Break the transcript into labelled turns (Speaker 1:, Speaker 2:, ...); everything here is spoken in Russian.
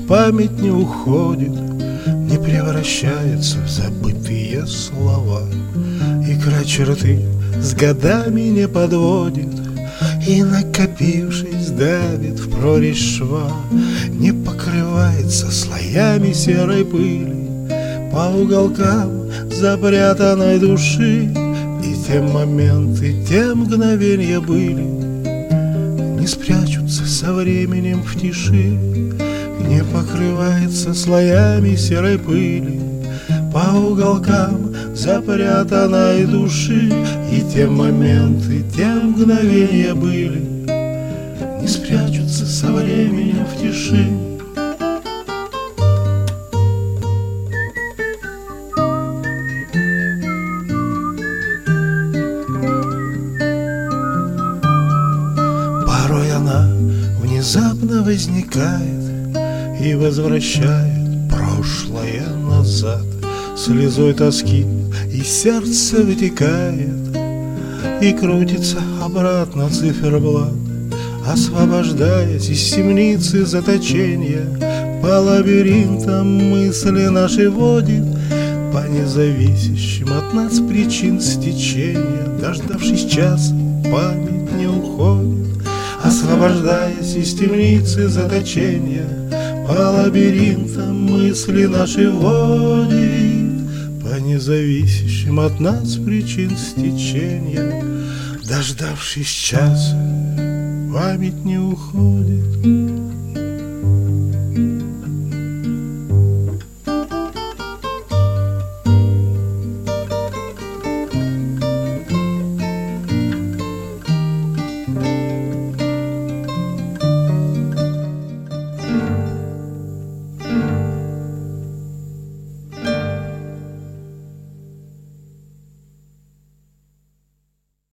Speaker 1: память не уходит, не превращается в забытые слова. Икра черты с годами не подводит, и, накопившись, давит в прорезь шва, не покрывается слоями серой пыли по уголкам запрятанной души. И те моменты, те мгновенья были, не спрячутся со временем в тиши, не покрывается слоями серой пыли по уголкам запрятанной души. И те моменты, те мгновенья были, не спрячутся со временем в тиши. Порой она внезапно возникает и возвращает прошлое назад. Слезой тоски из сердца вытекает и крутится обратно циферблат, освобождаясь из темницы заточения. По лабиринтам мысли наши водит, по независящим от нас причин стечения. Дождавшись часа, память не уходит, освобождаясь из темницы заточения. По лабиринтам мысли наши водит, по независящим от нас причин стечения. Дождавшись часа, память не уходит.